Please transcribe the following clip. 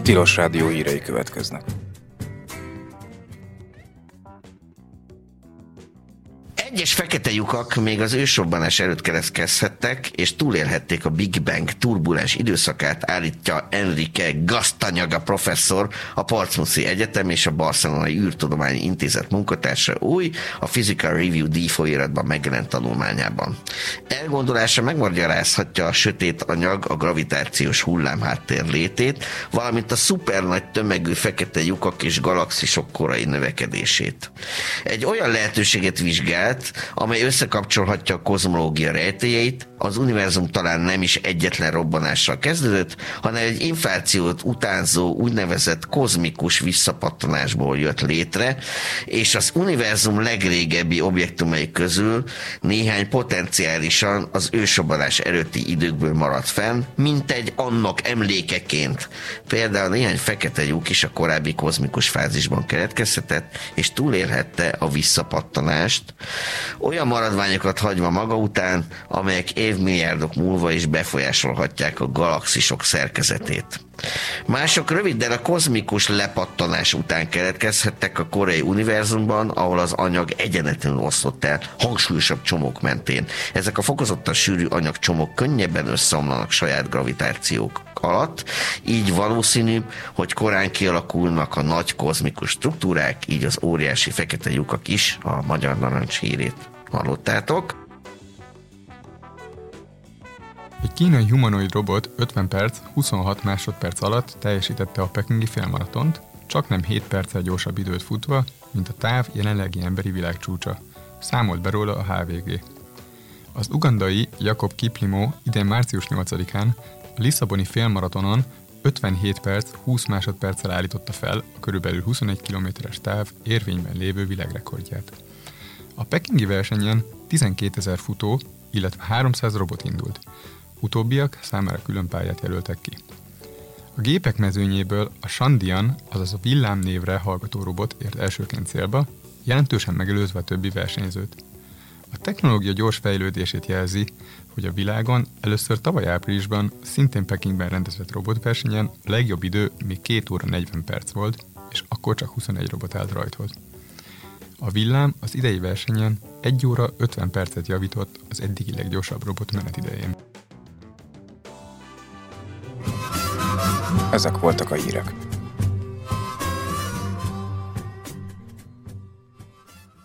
Tilos Rádió hírei következnek. Egyes fekete lyukak még az ősrobbanás előtt keletkezhettek, és túlélhették a Big Bang turbulens időszakát, állítja Enrique Gastañaga professzor, a Portsmouthi Egyetem és a Barcelonai űrtudományi intézet munkatársa új, a Physical Review D folyóiratban megjelent tanulmányában. Elgondolása megmagyarázhatja a sötét anyag, a gravitációs hullámháttér létét, valamint a szupernagy tömegű fekete lyukak és galaxisok korai növekedését. Egy olyan lehetőséget vizsgált, amely összekapcsolhatja a kozmológia rejtélyeit. Az univerzum talán nem is egyetlen robbanással kezdődött, hanem egy inflációt utánzó úgynevezett kozmikus visszapattanásból jött létre, és az univerzum legrégebbi objektumai közül néhány potenciálisan az ősrobbanás előtti időkből maradt fenn, mint egy annak emlékeként. Például néhány fekete lyuk is a korábbi kozmikus fázisban keletkezhetett, és túlélhette a visszapattanást, olyan maradványokat hagyva maga után, amelyek évmilliárdok múlva is befolyásolhatják a galaxisok szerkezetét. Mások röviddel a kozmikus lepattanás után keletkezhettek a korai univerzumban, ahol az anyag egyenletlenül oszlott el hangsúlyosabb csomók mentén. Ezek a fokozottan sűrű anyagcsomók könnyebben összeomlanak saját gravitációk alatt, így valószínű, hogy korán kialakulnak a nagy kozmikus struktúrák, így az óriási fekete lyukak is, a Magyar Narancs hírét hallottátok. Egy kínai humanoid robot 50 perc, 26 másodperc alatt teljesítette a pekingi félmaratont, csaknem 7 perccel gyorsabb időt futva, mint a táv jelenlegi emberi világcsúcsa. Számolt be róla a HVG. Az ugandai Jacob Kiplimo idén március 8-án a Lisszaboni félmaratonon 57 perc, 20 másodperccel állította fel a körülbelül 21 kilométeres táv érvényben lévő világrekordját. A pekingi versenyen 12 000 futó, illetve 300 robot indult. Utóbbiak számára külön pályát jelöltek ki. A gépek mezőnyéből a Shandian, azaz a villám névre hallgató robot ért elsőként célba, jelentősen megelőzve a többi versenyzőt. A technológia gyors fejlődését jelzi, hogy a világon először tavaly áprilisban szintén Pekingben rendezett robotversenyen a legjobb idő még 2 óra 40 perc volt, és akkor csak 21 robot állt rajthoz. A villám az idei versenyen 1 óra 50 percet javított az eddigi leggyorsabb robot menetidején. Ezek voltak a hírek.